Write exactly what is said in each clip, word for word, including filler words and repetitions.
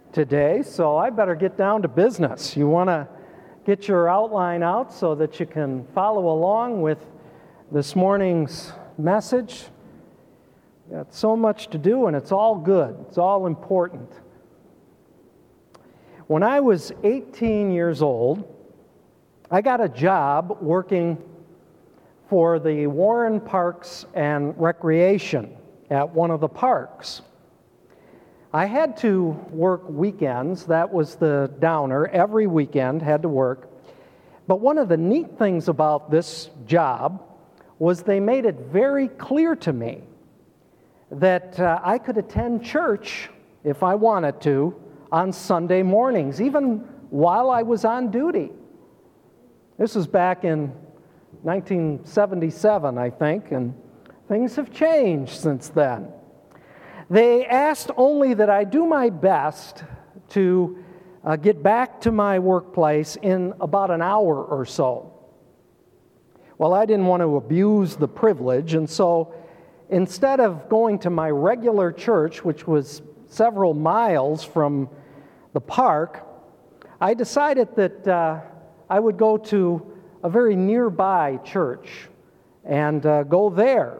today, so I better get down to business. You want to get your outline out so that you can follow along with this morning's message. Got so much to do, and it's all good. It's all important. When I was eighteen years old, I got a job working for the Warren Parks and Recreation at one of the parks. I had to work weekends. That was the downer. Every weekend had to work. But one of the neat things about this job was they made it very clear to me that uh, I could attend church if I wanted to on Sunday mornings, even while I was on duty. This was back in nineteen seventy-seven, I think, and things have changed since then. They asked only that I do my best to uh, get back to my workplace in about an hour or so. Well, I didn't want to abuse the privilege, and so instead of going to my regular church, which was several miles from the park, I decided that uh, I would go to a very nearby church and uh, go there.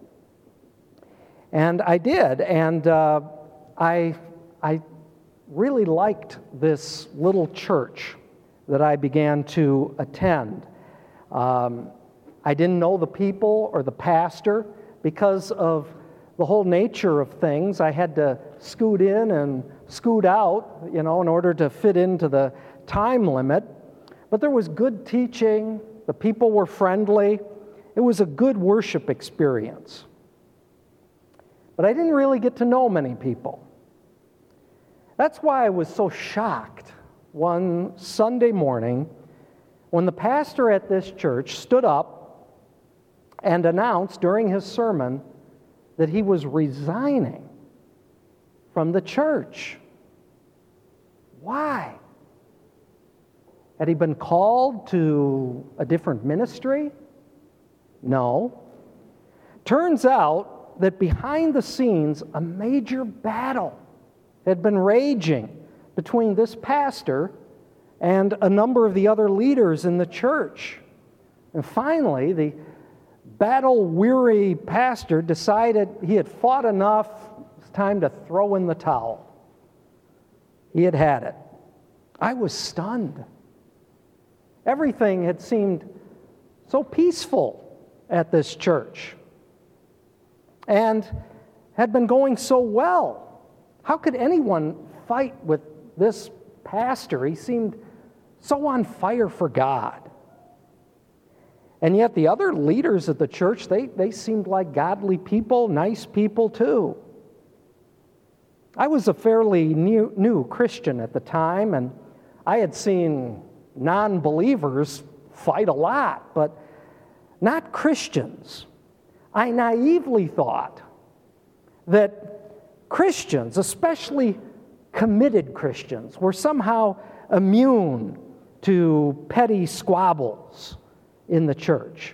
And I did, and uh, I, I really liked this little church that I began to attend. Um, I didn't know the people or the pastor because of the whole nature of things. I had to scoot in and scoot out, you know, in order to fit into the time limit. But there was good teaching. The people were friendly. It was a good worship experience. But I didn't really get to know many people. That's why I was so shocked one Sunday morning when the pastor at this church stood up and announced during his sermon that he was resigning from the church. Why? Had he been called to a different ministry? No. Turns out that behind the scenes, a major battle had been raging between this pastor and a number of the other leaders in the church. And finally, the battle-weary pastor decided he had fought enough. It was time to throw in the towel. He had had it. I was stunned. Everything had seemed so peaceful at this church and had been going so well. How could anyone fight with this pastor? He seemed so on fire for God. And yet the other leaders of the church, they, they seemed like godly people, nice people too. I was a fairly new, new Christian at the time, and I had seen non-believers fight a lot, but not Christians. I naively thought that Christians, especially committed Christians, were somehow immune to petty squabbles in the church.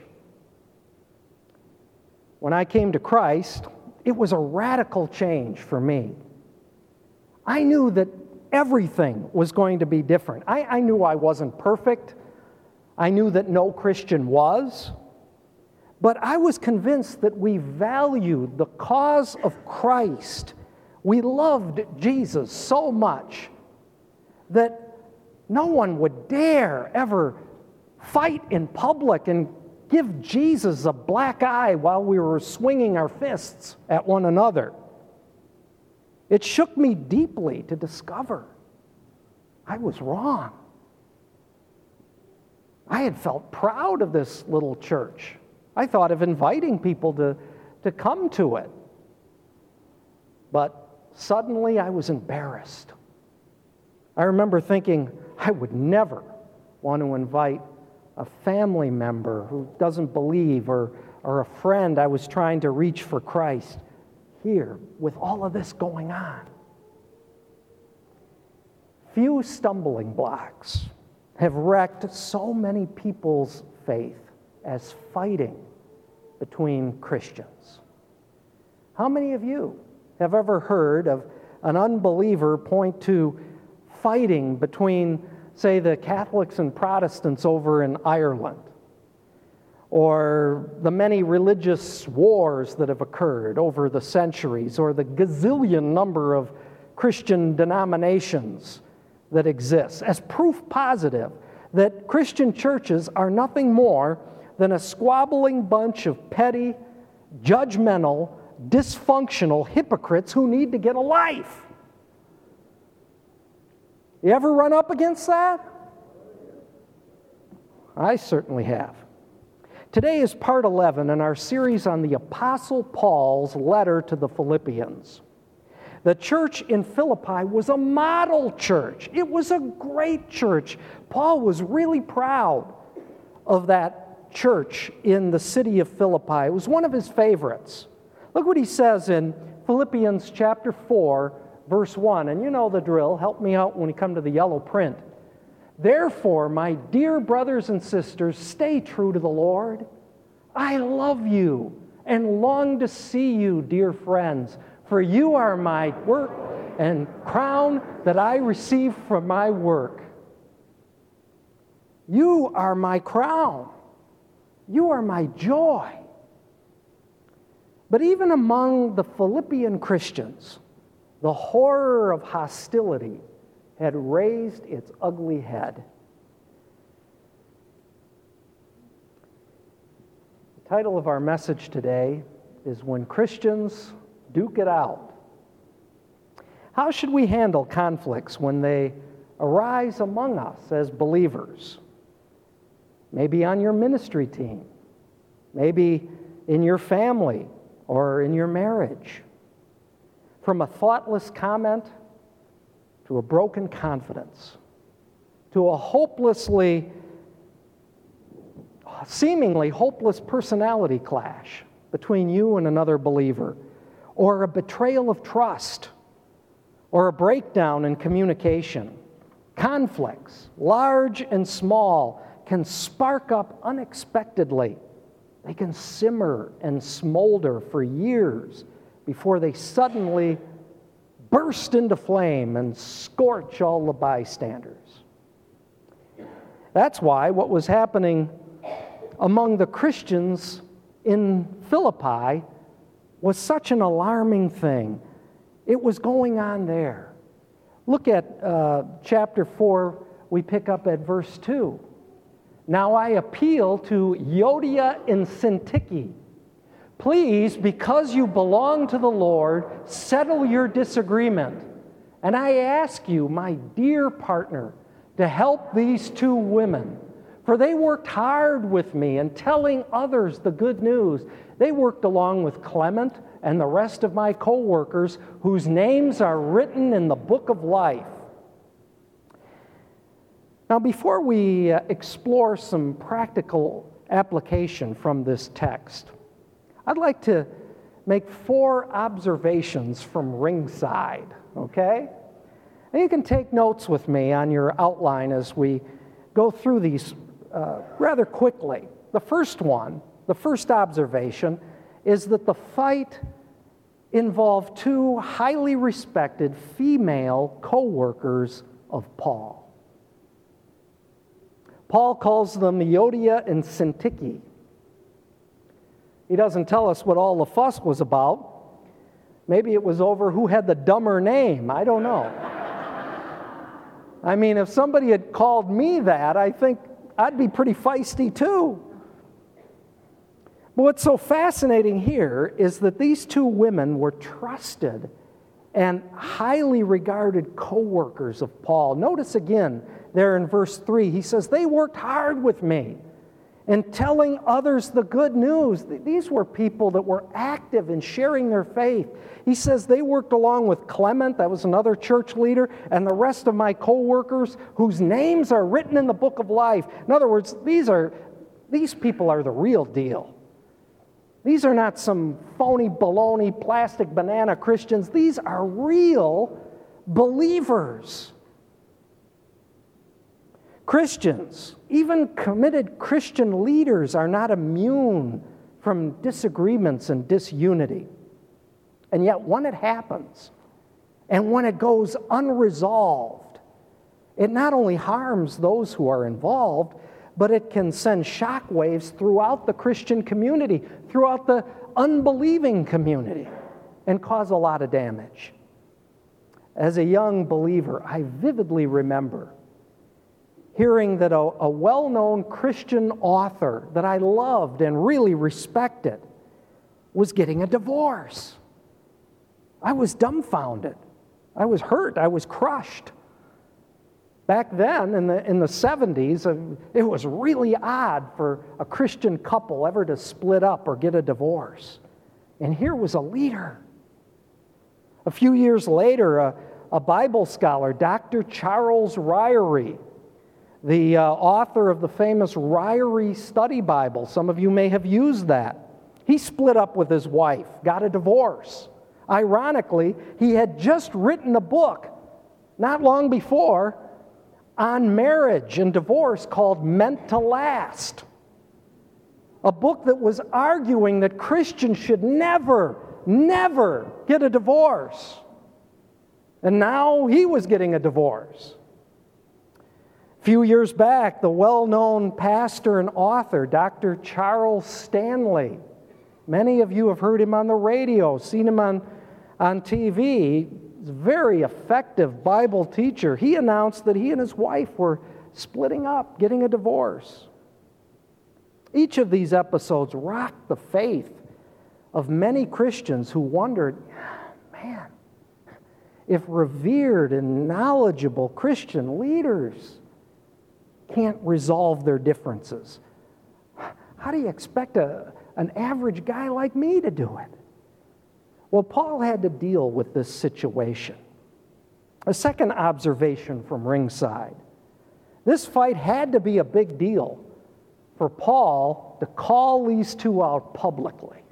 When I came to Christ, it was a radical change for me. I knew that everything was going to be different. I, I knew I wasn't perfect. I knew that no Christian was. But I was convinced that we valued the cause of Christ. We loved Jesus so much that no one would dare ever fight in public and give Jesus a black eye while we were swinging our fists at one another. It shook me deeply to discover I was wrong. I had felt proud of this little church. I thought of inviting people to, to come to it. But suddenly I was embarrassed. I remember thinking I would never want to invite a family member who doesn't believe or, or a friend I was trying to reach for Christ here with all of this going on. Few stumbling blocks have wrecked so many people's faith as fighting between Christians. How many of you have ever heard of an unbeliever point to fighting between, say, the Catholics and Protestants over in Ireland, or the many religious wars that have occurred over the centuries, or the gazillion number of Christian denominations that exist, as proof positive that Christian churches are nothing more than a squabbling bunch of petty, judgmental, dysfunctional hypocrites who need to get a life. You ever run up against that? I certainly have. Today is part eleven in our series on the Apostle Paul's letter to the Philippians. The church in Philippi was a model church. It was a great church. Paul was really proud of that church in the city of Philippi. It was one of his favorites. Look what he says in Philippians chapter four, verse one. And you know the drill. Help me out when we come to the yellow print. Therefore, my dear brothers and sisters, stay true to the Lord. I love you and long to see you, dear friends, for you are my work and crown that I receive from my work. You are my crown. You are my joy. But even among the Philippian Christians, the horror of hostility had raised its ugly head. The title of our message today is When Christians Duke It Out. How should we handle conflicts when they arise among us as believers? Maybe on your ministry team, maybe in your family or in your marriage. From a thoughtless comment to a broken confidence, to a hopelessly, seemingly hopeless personality clash between you and another believer, or a betrayal of trust, or a breakdown in communication. Conflicts, large and small, can spark up unexpectedly. They can simmer and smolder for years before they suddenly burst into flame and scorch all the bystanders. That's why what was happening among the Christians in Philippi was such an alarming thing. It was going on there. Look at uh, chapter four, we pick up at verse two. Now I appeal to Euodia and Syntyche. Please, because you belong to the Lord, settle your disagreement. And I ask you, my dear partner, to help these two women, for they worked hard with me in telling others the good news. They worked along with Clement and the rest of my co-workers, whose names are written in the book of life. Now, before we uh, explore some practical application from this text, I'd like to make four observations from ringside, okay? And you can take notes with me on your outline as we go through these uh, rather quickly. The first one, the first observation, is that the fight involved two highly respected female co-workers of Paul. Paul calls them Euodia and Syntyche. He doesn't tell us what all the fuss was about. Maybe it was over who had the dumber name. I don't know. I mean, if somebody had called me that, I think I'd be pretty feisty too. But what's so fascinating here is that these two women were trusted and highly regarded co-workers of Paul. Notice again there in verse three, he says, they worked hard with me in telling others the good news. These were people that were active in sharing their faith. He says they worked along with Clement, that was another church leader, and the rest of my co-workers whose names are written in the book of life. In other words, these are these people are the real deal. These are not some phony, baloney, plastic banana Christians. These are real believers. Christians, even committed Christian leaders, are not immune from disagreements and disunity. And yet when it happens, and when it goes unresolved, It not only harms those who are involved, but it can send shockwaves throughout the Christian community, throughout the unbelieving community, and cause a lot of damage. As a young believer, I vividly remember hearing that a, a well-known Christian author that I loved and really respected was getting a divorce. I was dumbfounded. I was hurt. I was crushed. Back then, in the in the seventies, it was really odd for a Christian couple ever to split up or get a divorce. And here was a leader. A few years later, a, a Bible scholar, Doctor Charles Ryrie, the uh, author of the famous Ryrie Study Bible, some of you may have used that, he split up with his wife, got a divorce. Ironically, he had just written a book not long before on marriage and divorce called Meant to Last. A book that was arguing that Christians should never, never get a divorce. And now he was getting a divorce. A few years back, the well-known pastor and author, Doctor Charles Stanley, many of you have heard him on the radio, seen him on, on T V. He's a very effective Bible teacher. He announced that he and his wife were splitting up, getting a divorce. Each of these episodes rocked the faith of many Christians who wondered, man, if revered and knowledgeable Christian leaders can't resolve their differences, how do you expect a, an average guy like me to do it? Well, Paul had to deal with this situation. A second observation from ringside. This fight had to be a big deal for Paul to call these two out publicly.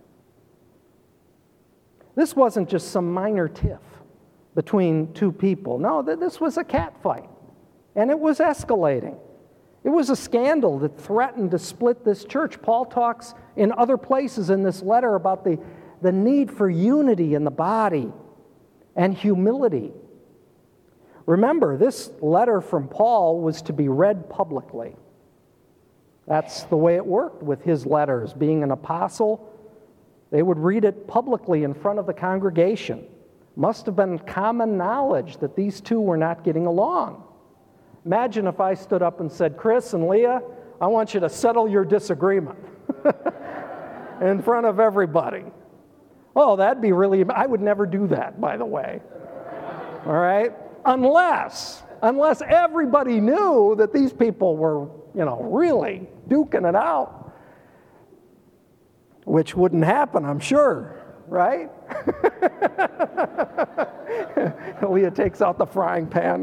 This wasn't just some minor tiff between two people. No, this was a cat fight, and it was escalating. It was a scandal that threatened to split this church. Paul talks in other places in this letter about the the need for unity in the body and humility. Remember, this letter from Paul was to be read publicly. That's the way it worked with his letters. Being an apostle, they would read it publicly in front of the congregation. Must have been common knowledge that these two were not getting along. Imagine if I stood up and said, Chris and Leah, I want you to settle your disagreement in front of everybody. Oh, that'd be really, I would never do that, by the way. All right? Unless, unless everybody knew that these people were, you know, really duking it out. Which wouldn't happen, I'm sure, right? Leah takes out the frying pan.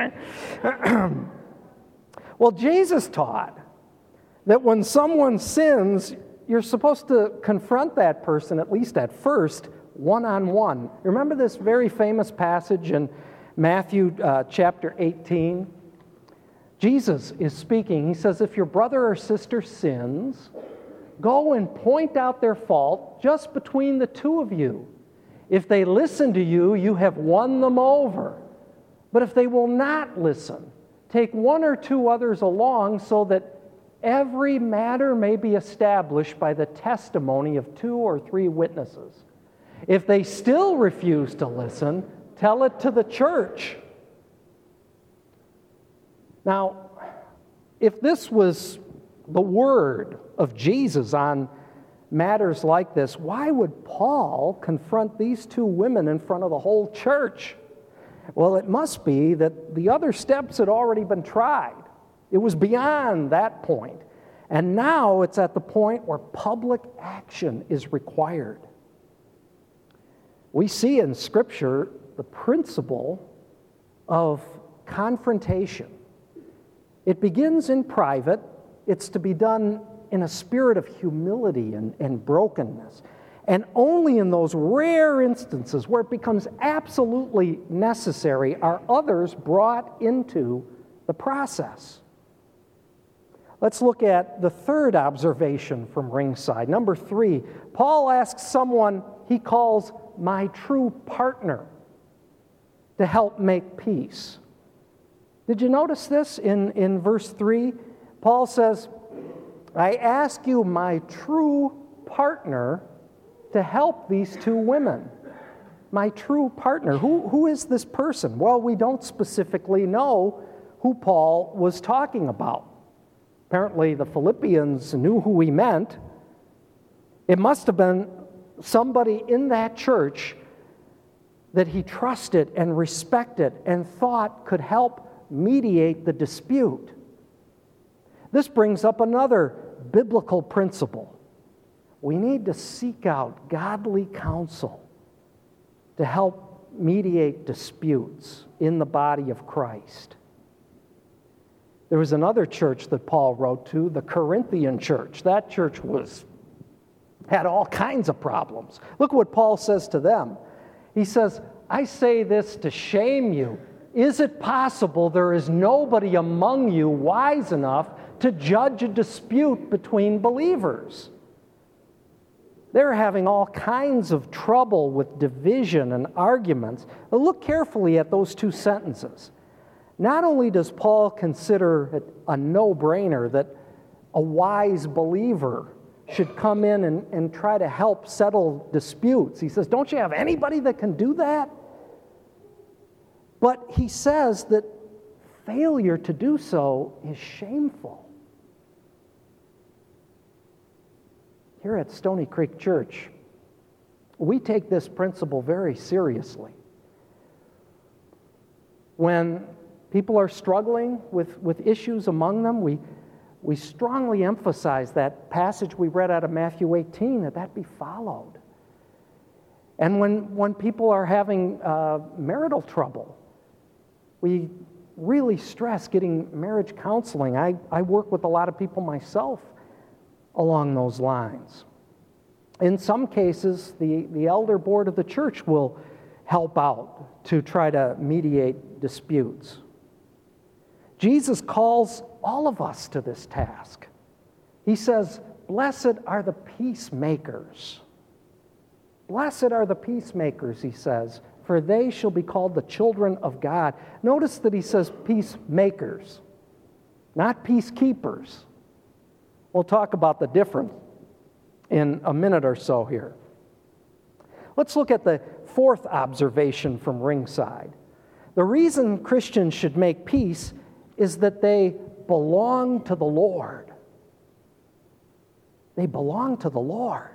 Well, Jesus taught that when someone sins, you're supposed to confront that person, at least at first, one-on-one. Remember this very famous passage in Matthew uh, chapter eighteen? Jesus is speaking. He says, if your brother or sister sins, go and point out their fault just between the two of you. If they listen to you, you have won them over. But if they will not listen, take one or two others along so that every matter may be established by the testimony of two or three witnesses. If they still refuse to listen, tell it to the church. Now, if this was the word of Jesus on matters like this, why would Paul confront these two women in front of the whole church? Well, it must be that the other steps had already been tried. It was beyond that point. And now it's at the point where public action is required. We see in Scripture the principle of confrontation. It begins in private. It's to be done in a spirit of humility and, and brokenness. And only in those rare instances where it becomes absolutely necessary are others brought into the process. Let's look at the third observation from ringside. Number three, Paul asks someone he calls my true partner to help make peace. Did you notice this in, in verse three? Paul says, I ask you, my true partner, to help these two women. My true partner. Who, who is this person? Well, we don't specifically know who Paul was talking about. Apparently, the Philippians knew who he meant. It must have been somebody in that church that he trusted and respected and thought could help mediate the dispute. This brings up another biblical principle. We need to seek out godly counsel to help mediate disputes in the body of Christ. There was another church that Paul wrote to, the Corinthian church. That church was had all kinds of problems. Look what Paul says to them. He says, I say this to shame you. Is it possible there is nobody among you wise enough to judge a dispute between believers? They're having all kinds of trouble with division and arguments. But look carefully at those two sentences. Not only does Paul consider it a no-brainer that a wise believer should come in and, and try to help settle disputes. He says, don't you have anybody that can do that? But he says that failure to do so is shameful. Here at Stony Creek Church, we take this principle very seriously. When people are struggling with, with issues among them, we We strongly emphasize that passage we read out of Matthew eighteen, that that be followed. And when, when people are having uh, marital trouble, we really stress getting marriage counseling. I, I work with a lot of people myself along those lines. In some cases, the, the elder board of the church will help out to try to mediate disputes. Jesus calls all of us to this task. He says, blessed are the peacemakers. Blessed are the peacemakers, he says, for they shall be called the children of God. Notice that he says peacemakers, not peacekeepers. We'll talk about the difference in a minute or so here. Let's look at the fourth observation from Ringside. The reason Christians should make peace is that they belong to the Lord. They belong to the Lord.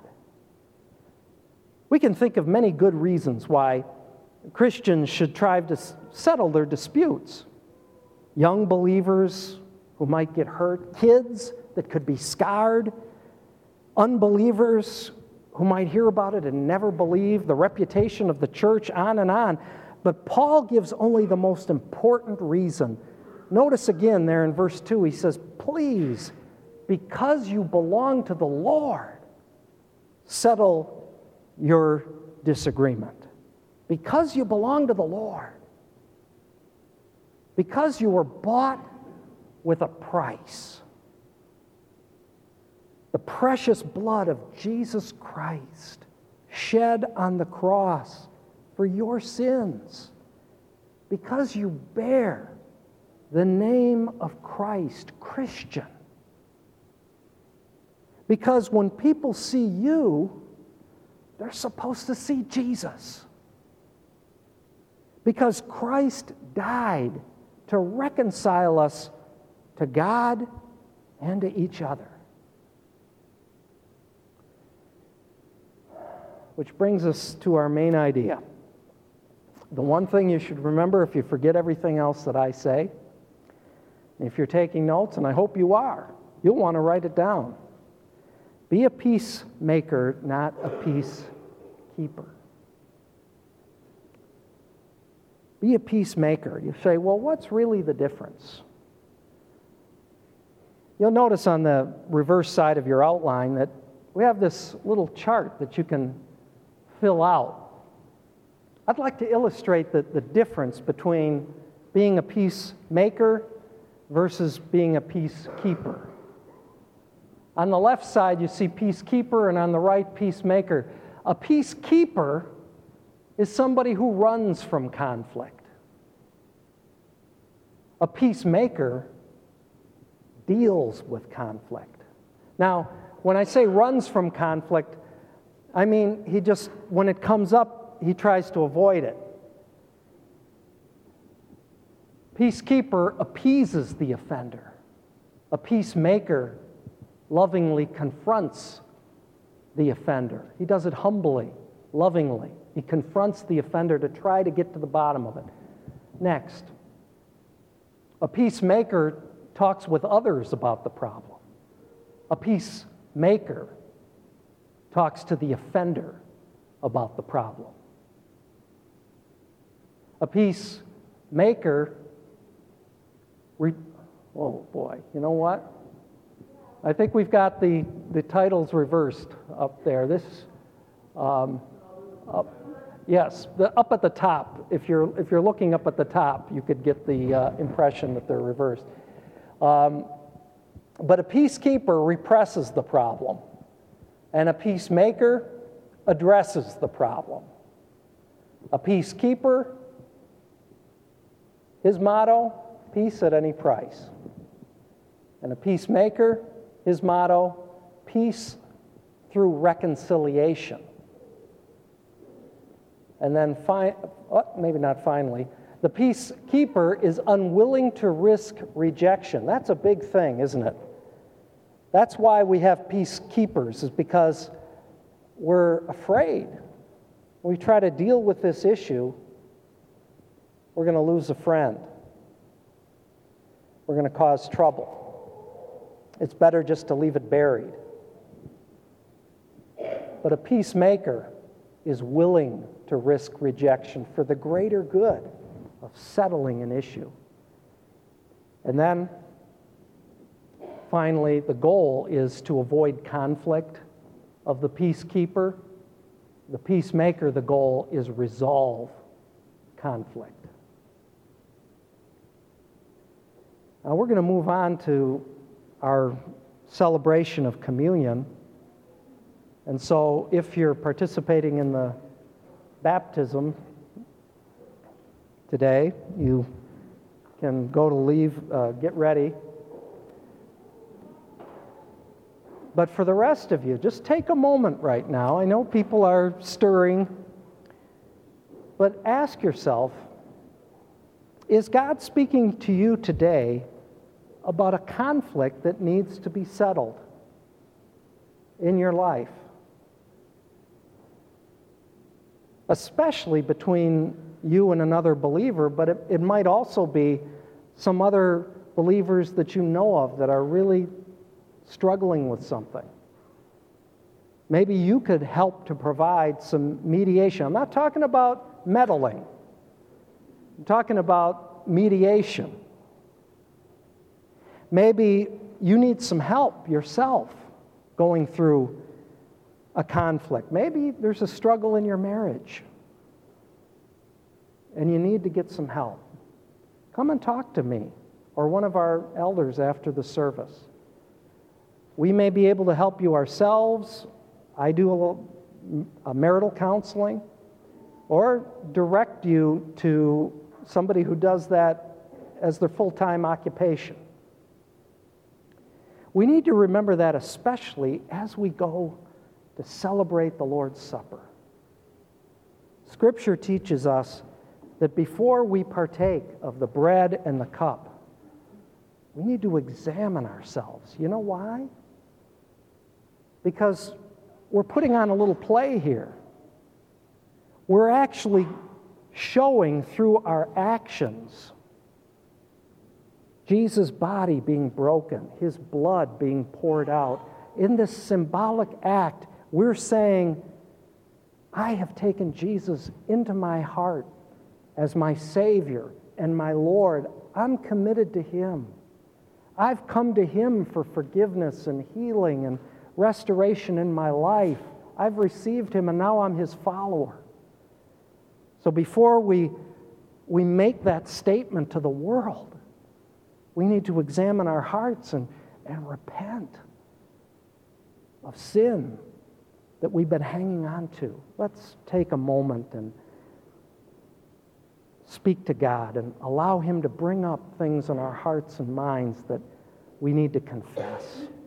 We can think of many good reasons why Christians should try to settle their disputes. Young believers who might get hurt, kids that could be scarred, unbelievers who might hear about it and never believe, the reputation of the church, on and on. But Paul gives only the most important reason. Notice again there in verse two, he says, please, because you belong to the Lord, settle your disagreement. Because you belong to the Lord. Because you were bought with a price. The precious blood of Jesus Christ shed on the cross for your sins. Because you bear the name of Christ, Christian. Because when people see you, they're supposed to see Jesus. Because Christ died to reconcile us to God and to each other. Which brings us to our main idea. The one thing you should remember if you forget everything else that I say, if you're taking notes, and I hope you are, you'll want to write it down. Be a peacemaker, not a peacekeeper. Be a peacemaker. You say, well, what's really the difference? You'll notice on the reverse side of your outline that we have this little chart that you can fill out. I'd like to illustrate the, the difference between being a peacemaker versus being a peacekeeper. On the left side, you see peacekeeper, and on the right, peacemaker. A peacekeeper is somebody who runs from conflict. A peacemaker deals with conflict. Now, when I say runs from conflict, I mean he just, when it comes up, he tries to avoid it. Peacekeeper appeases the offender. A peacemaker lovingly confronts the offender. He does it humbly, lovingly. He confronts the offender to try to get to the bottom of it. Next, a peacemaker talks with others about the problem. A peacemaker talks to the offender about the problem. A peacemaker, re- oh boy, you know what? I think we've got the, the titles reversed up there. This, um, up, yes, the, up at the top. If you're if you're looking up at the top, you could get the uh, impression that they're reversed. Um, but a peacekeeper represses the problem, and a peacemaker addresses the problem. A peacekeeper, his motto, peace at any price. And a peacemaker, his motto, peace through reconciliation. And then, fi- oh, maybe not finally, the peacekeeper is unwilling to risk rejection. That's a big thing, isn't it? That's why we have peacekeepers, is because we're afraid. When we try to deal with this issue, we're going to lose a friend. We're going to cause trouble. It's better just to leave it buried. But a peacemaker is willing to risk rejection for the greater good of settling an issue. And then, finally, the goal is to avoid conflict of the peacekeeper. The peacemaker, the goal is resolve conflict. Now we're going to move on to our celebration of communion. And so if you're participating in the baptism today, you can go to leave, uh, get ready. But for the rest of you, just take a moment right now. I know people are stirring, but ask yourself, is God speaking to you today about a conflict that needs to be settled in your life? Especially between you and another believer, but it, it might also be some other believers that you know of that are really struggling with something. Maybe you could help to provide some mediation. I'm not talking about meddling. I'm talking about mediation. Maybe you need some help yourself going through a conflict. Maybe there's a struggle in your marriage and you need to get some help. Come and talk to me or one of our elders after the service. We may be able to help you ourselves. I do a, little, a marital counseling, or direct you to somebody who does that as their full-time occupation. We need to remember that especially as we go to celebrate the Lord's Supper. Scripture teaches us that before we partake of the bread and the cup, we need to examine ourselves. You know why? Because we're putting on a little play here. We're actually showing through our actions Jesus' body being broken, his blood being poured out. In this symbolic act, we're saying, I have taken Jesus into my heart as my Savior and my Lord. I'm committed to him. I've come to him for forgiveness and healing and restoration in my life. I've received him and now I'm his follower. So before we, we make that statement to the world, we need to examine our hearts and, and repent of sin that we've been hanging on to. Let's take a moment and speak to God and allow Him to bring up things in our hearts and minds that we need to confess.